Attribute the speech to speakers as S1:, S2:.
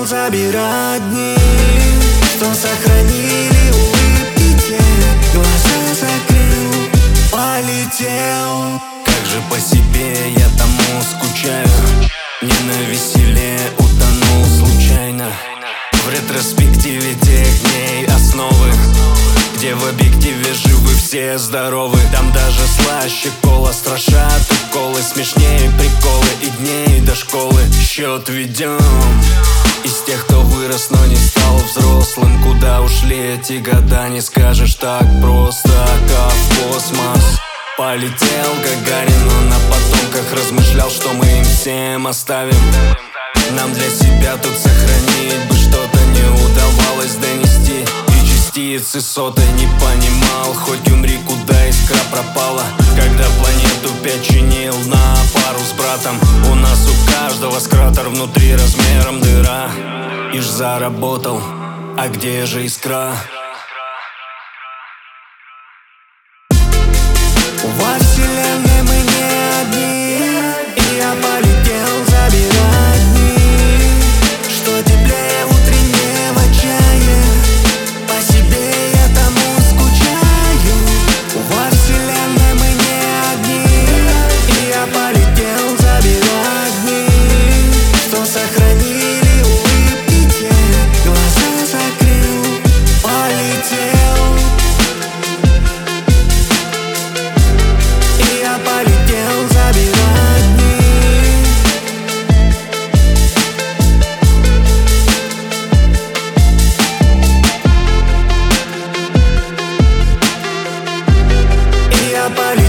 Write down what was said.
S1: забирать дни, что сохранили улыбки те. Глаза закрыл, полетел.
S2: Как же по себе я тому скучаю, не на веселе утонул случайно. В ретроспективе тех дней основы, где в объективе живы все здоровы. Там даже слаще кола страшат уколы, смешнее приколы и дней до школы. Счет ведем из тех, кто вырос, но не стал взрослым. Куда ушли эти года, не скажешь так просто, как в космос. Полетел Гагарин, но на потомках размышлял, что мы им всем оставим. Нам для себя тут сохранить бы что-то не удавалось донести. И частицы сотой не понимал, хоть умри, куда искра пропала. Когда планету 5 чинил на пару с братом, у нас у каждого скратер внутри размером дыра. Иж заработал, а где же искра?
S1: Во вселенной мы не одни, и я полетел забирать дни, что теплее в утреннего чая. По себе я тому скучаю. Во вселенной мы не одни, и я полетел забирать дни, что сохранили улыбки те. Глаза закрыл, полетел. Полетел забирать дни. И я полетел.